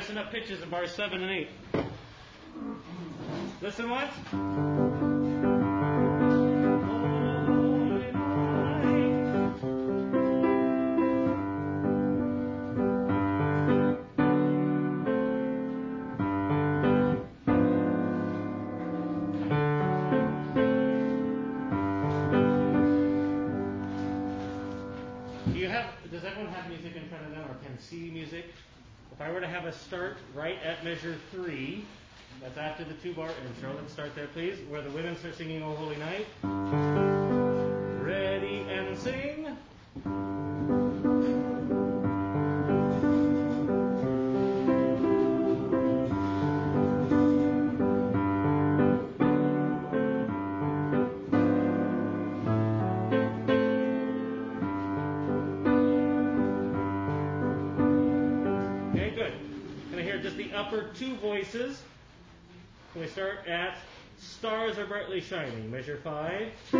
messing up pitches in bars 7 and 8. Listen once. Does everyone have music in front of them or can see music? If I were to have us start right at measure 3, that's after the 2-bar intro. Let's start there, please. Where the women start singing "O Holy Night." Ready and sing. Upper 2 voices. Can we start at "Stars Are Brightly Shining"? Measure 5. So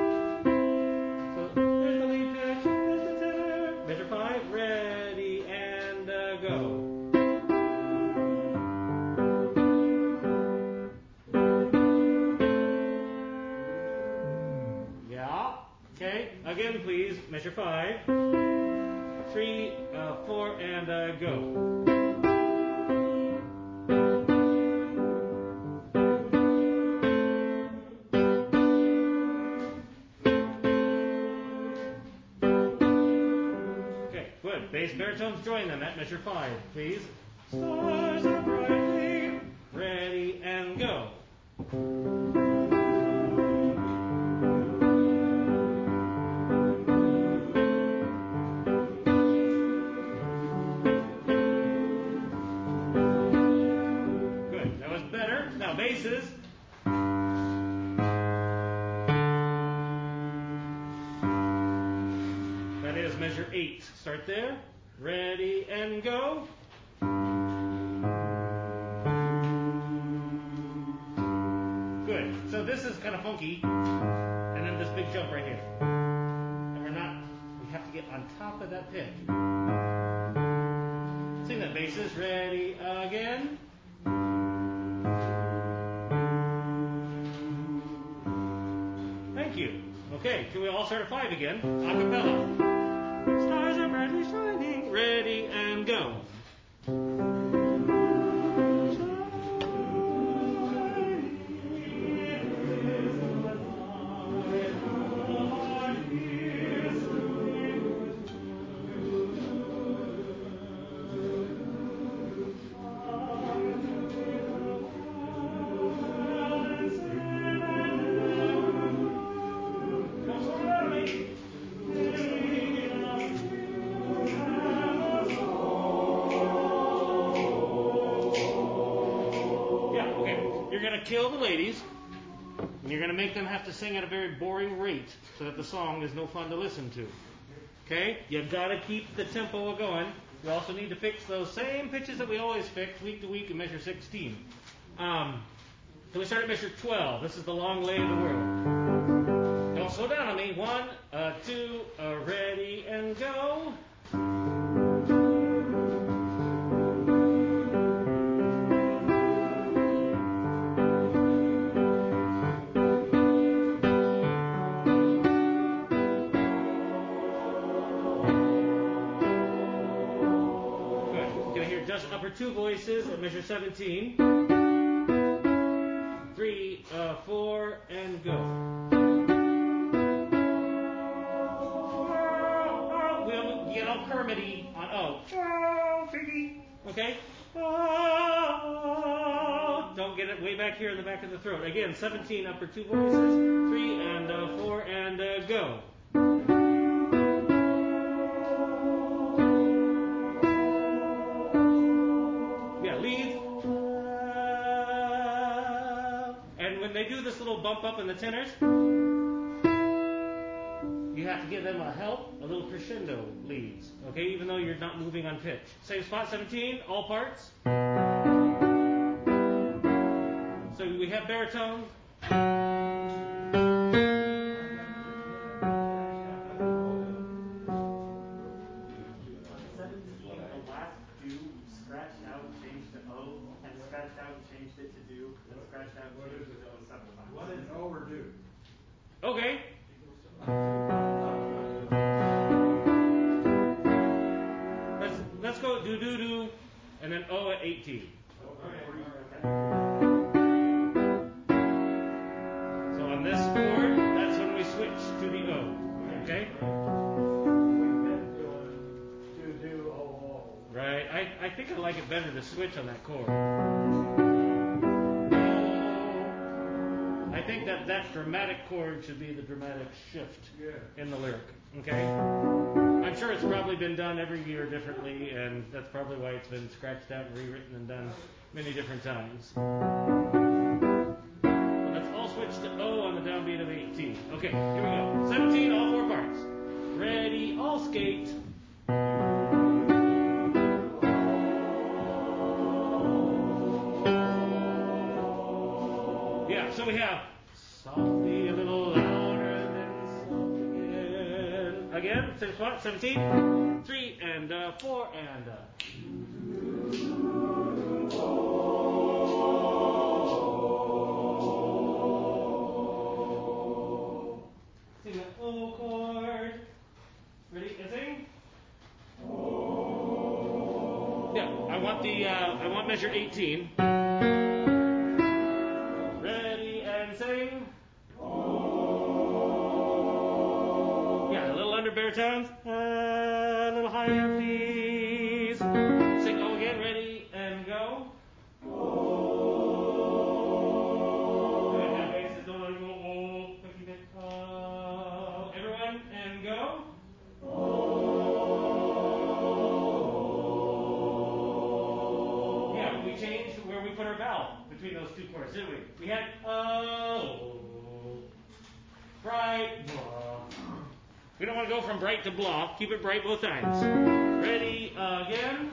there's the lead pitch, there's the tenor. Measure 5. Ready and go. Yeah. Okay. Again, please. Measure 5. 3, 4, and go. Bass baritones join them at measure 5, please. Stars are brightly, ready and go. Good, that was better. Now basses. That is measure 8. Start there. Ready and go. Good. So this is kind of funky. And then this big jump right here. And we have to get on top of that pitch. Sing that, basses. Ready again. Thank you. Okay, can we all start at 5 again? A cappella. Stars are brightly shining, ready and go. Kill the ladies, and you're going to make them have to sing at a very boring rate so that the song is no fun to listen to. Okay? You've got to keep the tempo going. You also need to fix those same pitches that we always fix week to week in measure 16. Can we start at measure 12? This is the long lay of the world. Don't slow down on me. 1, 2, ready and go. Upper 2 voices at measure 17. 3, 4, and go. We'll get all Kermity on O. Okay? Don't get it way back here in the back of the throat. Again, 17 upper 2 voices. 3 and 4 and go. They do this little bump up in the tenors. You have to give them a little crescendo leads, okay, even though you're not moving on pitch. Same spot, 17, all parts. So we have baritone. The last 2 scratched out things Okay. Let's go do do do, and then O at 18. So on this chord, that's when we switch to the O. Okay. Right. I think I like it better to switch on that chord. I think that dramatic chord should be the dramatic shift in the lyric. Okay? I'm sure it's probably been done every year differently, and that's probably why it's been scratched out and rewritten and done many different times. Let's all switch to O on the downbeat of 18. Okay, here we go. 17, all four parts. Ready, all skate. Yeah, so we have softly a little louder than softly again. Again, same spot, 17. 3 and 4 and sing the O chord. Ready and sing. Yeah, I want measure 18. Ready and sing. Yeah, a little under baritones. A little higher, please. Sing O again. Ready and go. Good. Now basses don't let it go. Everyone and go. Yeah, we changed where we put our vowel between those two chords, didn't we? We had bright, blah. We don't want to go from bright to blah. Keep it bright both times. Ready, again.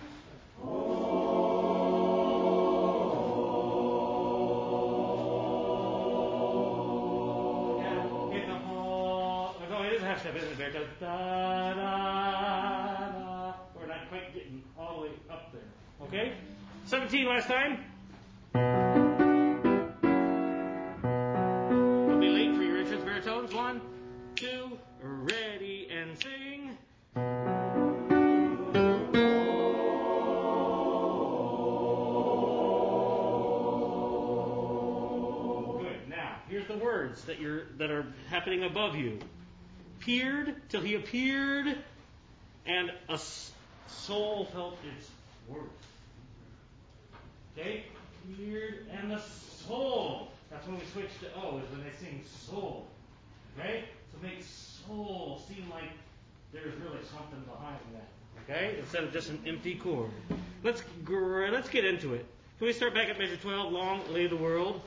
Yeah, hit the hall. No, it is a half step, isn't it? There. Da, da, da. We're not quite getting all the way up there. Okay? 17 last time. Don't be late for your entrance baritones. 1, 2, ready and sing. Good. Now, here's the words that are happening above you. Peered till he appeared, and a soul felt its worth. Okay? Peered and the soul. That's when we switch to O, is when they sing soul. Okay? So make soul seem like there's really something behind that. Okay? Instead of just an empty chord. Let's get into it. Can we start back at measure 12? Long lay the world.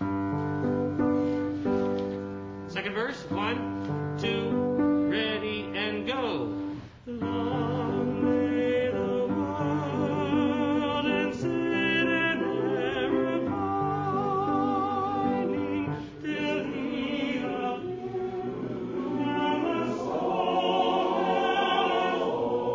Second verse. 1, 2, ready and go. Long lay the world and sin and error pining till he appeared and the soul.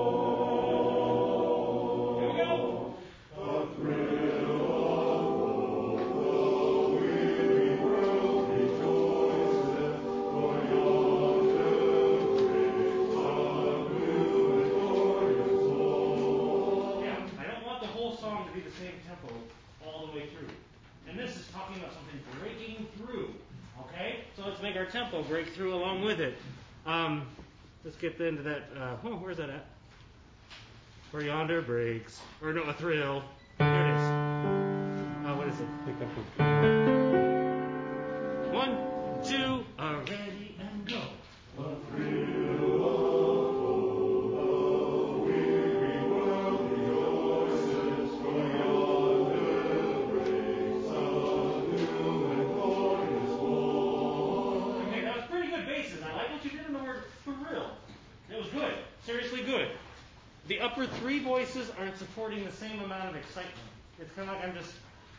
Here we go. The thrill of the weary world rejoices, for yonder breaks a new and glorious soul. Yeah, I don't want the whole song to be the same tempo all the way through. And this is talking about something breaking through. Okay? So let's make our tempo break through along with it. Let's get into that. Where's that at? For yonder breaks. Or no, a thrill. Here it is. What is it? Pick up with 1, 2, ready and go. A thrill of the weary world rejoices, for yonder breaks a new and glorious morn. Okay, that was pretty good basses. I like what you did in the word thrill. It was good. Seriously good. The upper three voices aren't supporting the same amount of excitement. It's kind of like I'm just,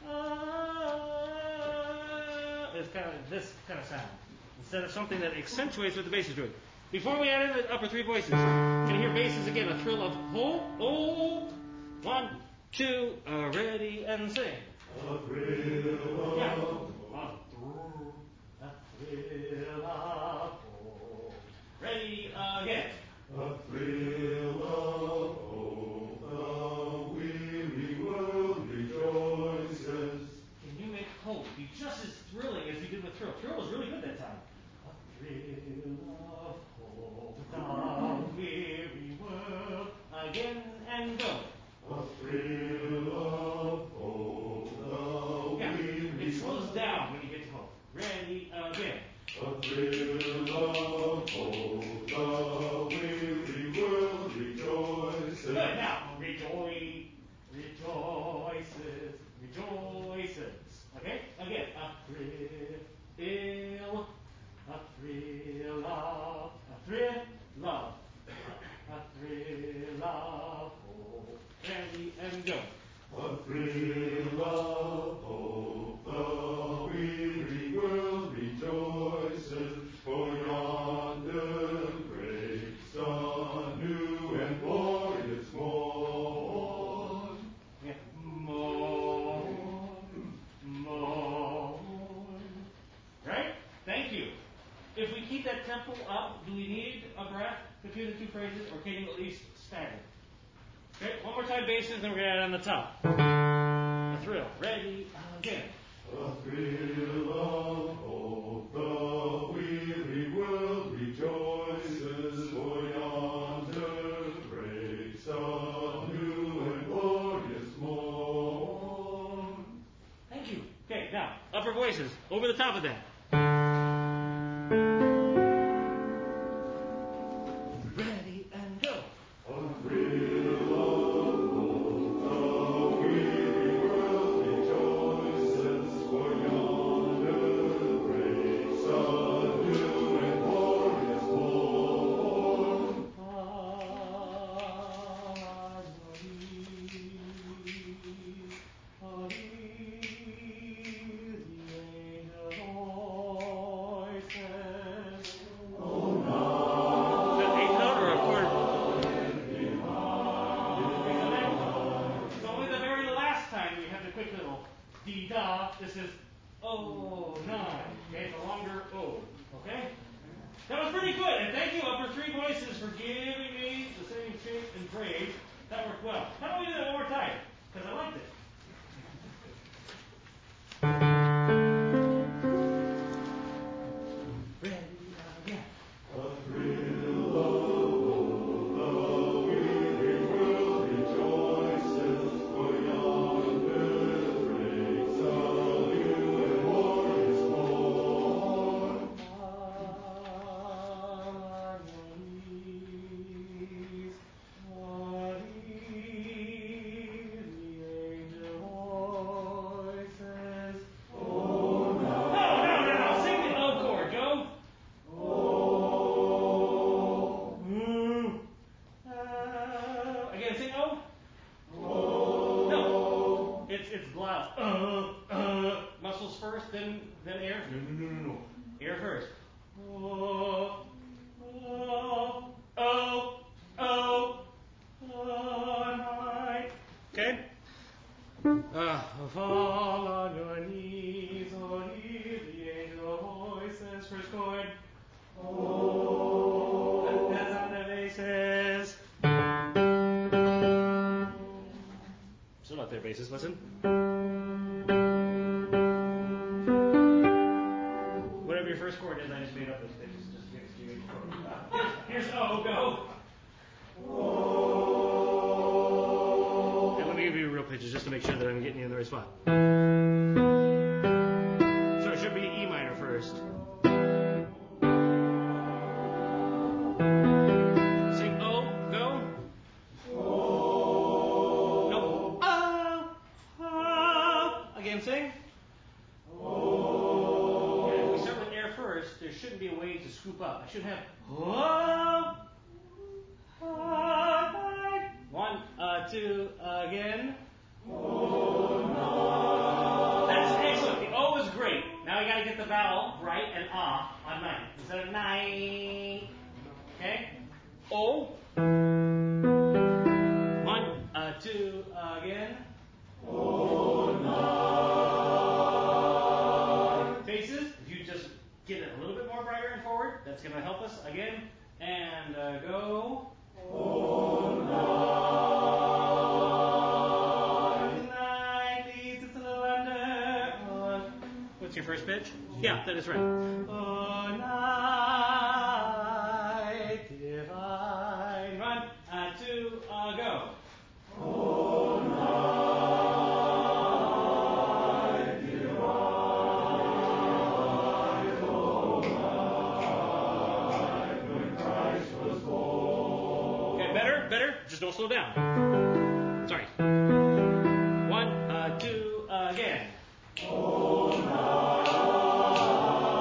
it's kind of this kind of sound, instead of something that accentuates what the bass is doing. Before we add in the upper three voices, can you hear basses again? A thrill of ho, oh. 1, 2, ready and sing. A thrill of, a thrill of a thrill of, a thrill of, a thrill of hope. Ready and go. A thrill of hope, the weary world rejoices, for yonder breaks a new and glorious morn. Yeah. Morn, morn. Right? Thank you. If we keep that tempo up, do we need a breath between the two phrases, or can you at least stagger? Okay, one more time basses, then we're going to add on the top. A thrill. Ready, again. A thrill of hope, the weary world rejoices, for yonder breaks a new and glorious morn. Thank you. Okay, now, upper voices, over the top of that. Ready, and go. A thrill of hope, the weary world rejoices, for yonder breaks a new and glorious morn. D-da. This is O, 9. Okay, it's a longer O. Okay? That was pretty good. And thank you, upper three voices, for giving me the same shape and phrase. That worked well. How about we do that one more time? Because I liked it. Ready, again. A thrill of hope, the weary world rejoices, for yonder breaks a new and glorious morn. Muscles first, then air? No. Air first. Oh, night. Okay? Fall on your knees, or hear the angel voices. First chord. That's on the basses. Still not there, basses. Listen. Whatever your first chord is, I just made up those pitches just to give it to you. Here's O, go. And let me give you real pitches just to make sure that I'm getting you in the right spot. So it should be E minor first. Sing O, go. No. Again, sing. There shouldn't be a way to scoop up. I should have 1, 2, again. That's excellent. The O is great. Now you got to get the vowel right and on 9 instead of 9. Okay? O. 1, 2, again. Faces. If you just get it a little bit more brighter and forward, that's going to help us again. And go. Night, please. It's a little under. What's your first pitch? Yeah, that is right. Oh, night divine. 1, 2, go. Just don't slow down. Sorry. 1, 2, again.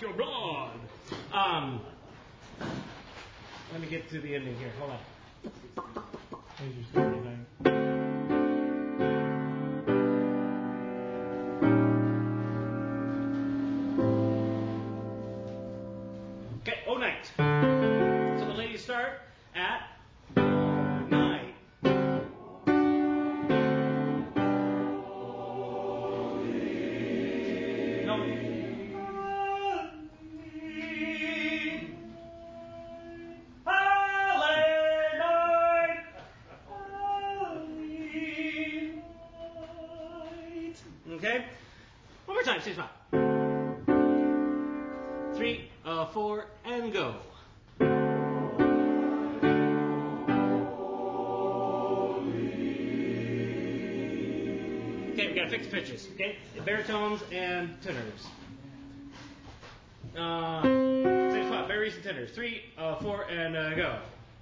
your blood. Let me get to the ending here. Hold on. Okay, oh night. So the ladies start at night. No. Okay? One more time, stage 5. 3, 4, and go. Okay, we gotta fix pitches. Okay? Baritones and tenors. Stage 5, baries and tenors. 3, 4, and go.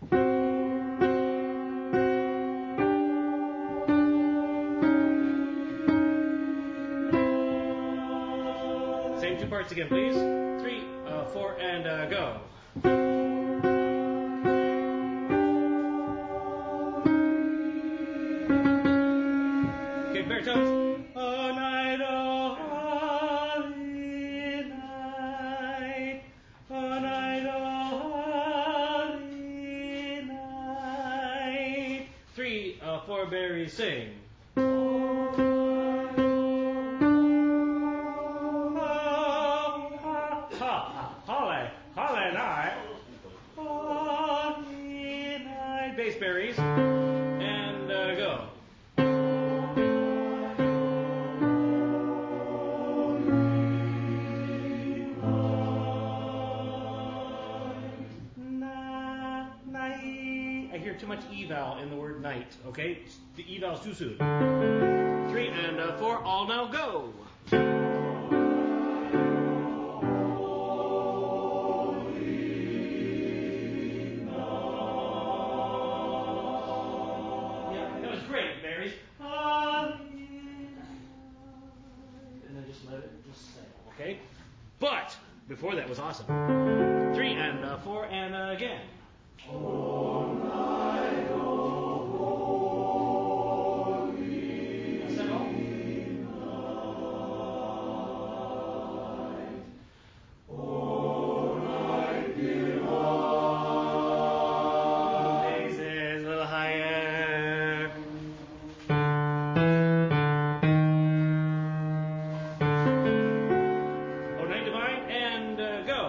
Same 2 parts again, please. 3, 4, and go. Okay, baritones. Oh night, oh holy night. Oh night, oh holy night. 3, 4, baries, sing. Holly night. Holy night. Bass berries. And go. Night. I hear too much eval in the word night, okay? The eval's too soon. 3 and 4, all now go. Okay? But before that was awesome. 3 and 4 and again. All night, oh holy night. All night divine. Bases a little higher. Oh night divine and go.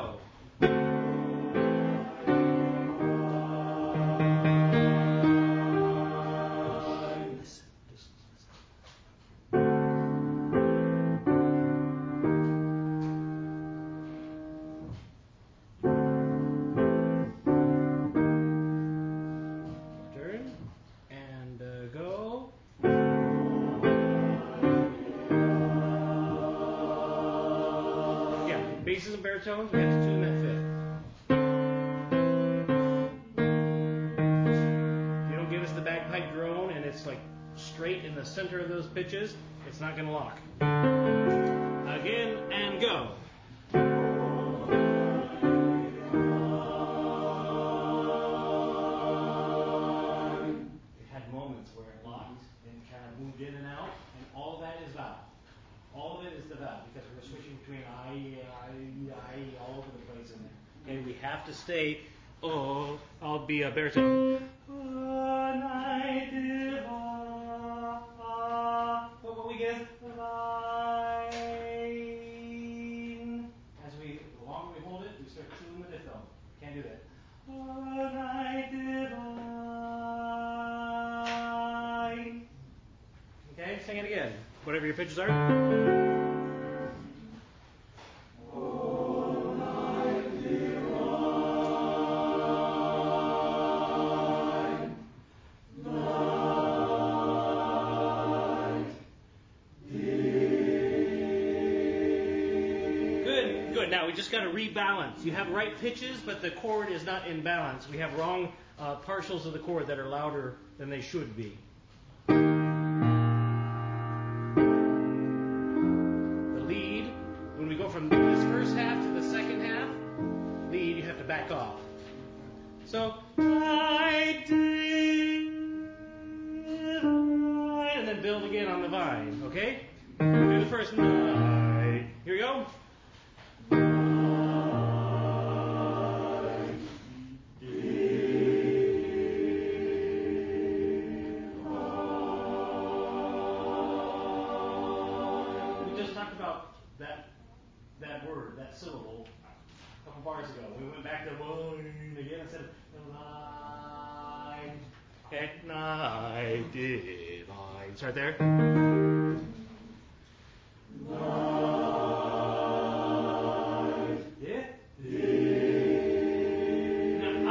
Basses and baritones, we have to tune that fifth. If you don't give us the bagpipe drone and it's like straight in the center of those pitches, it's not going to lock. Again and go. It had moments where it locked and kind of moved in and out, and all that is vowel. All of it is the vowel because we're switching between I, all over the place in there. And we have to stay, I'll be a baritone. What we get? Line. As the longer we hold it, we start tuning the diphthong. Can't do that. Okay, sing it again. Whatever your pitches are. Good. Now we just got to rebalance. You have right pitches, but the chord is not in balance. We have wrong partials of the chord that are louder than they should be. The lead, when we go from this first half to the second So, night divine, and then build again on the vine, okay? Do the first night. Here we go. We just talked about that word, that syllable, a couple bars ago. We went back to one again and said nine. Okay, night divine. Start there. Yeah. Now,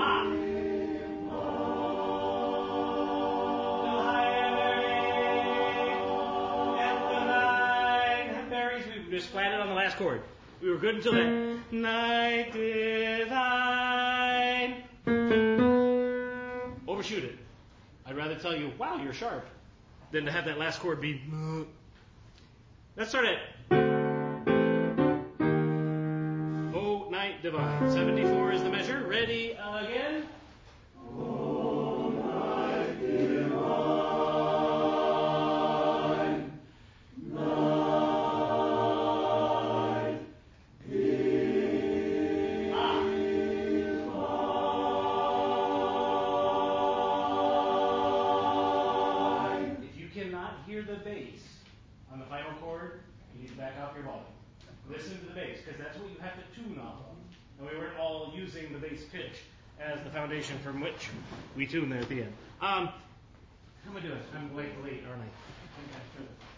we just flatted on the last chord. We were good until then. Night divine. Overshoot it. I'd rather tell you, wow, you're sharp, than to have that last chord be. Let's start it. Oh, night divine. 74 is the measure. Ready again. Oh, night divine, night divine. If you cannot hear the bass on the final chord, you need to back off your volume. Listen to the bass, because that's what you have to tune off of. And we weren't all using the bass pitch as the foundation from which we tune there at the end. How am I doing? I'm late, aren't I?